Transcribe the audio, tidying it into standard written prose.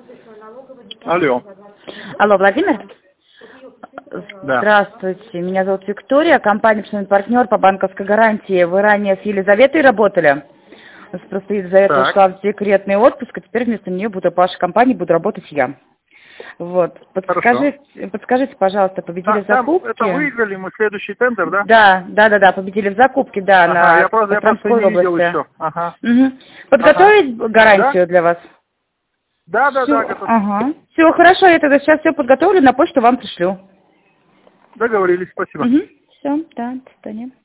Алло. Алло, Владимир? Да. Здравствуйте, меня зовут Виктория, компания «Профессиональный партнер» по банковской гарантии. Вы ранее с Елизаветой работали? У нас просто Елизавета Так. ушла в декретный отпуск, а теперь вместо нее буду по вашей компании буду работать я. Вот. Хорошо. Подскажите, пожалуйста, победили в Там закупке? это выиграли мы следующий тендер, да? Да, победили в закупке, да, Ага, я на просто Костромской не видел области. еще. Ага. Угу. Подготовить гарантию для вас? Да, готов. Ага. Все, хорошо, я тогда сейчас все подготовлю, на почту вам пришлю. Договорились, спасибо. Все, да, до свидания.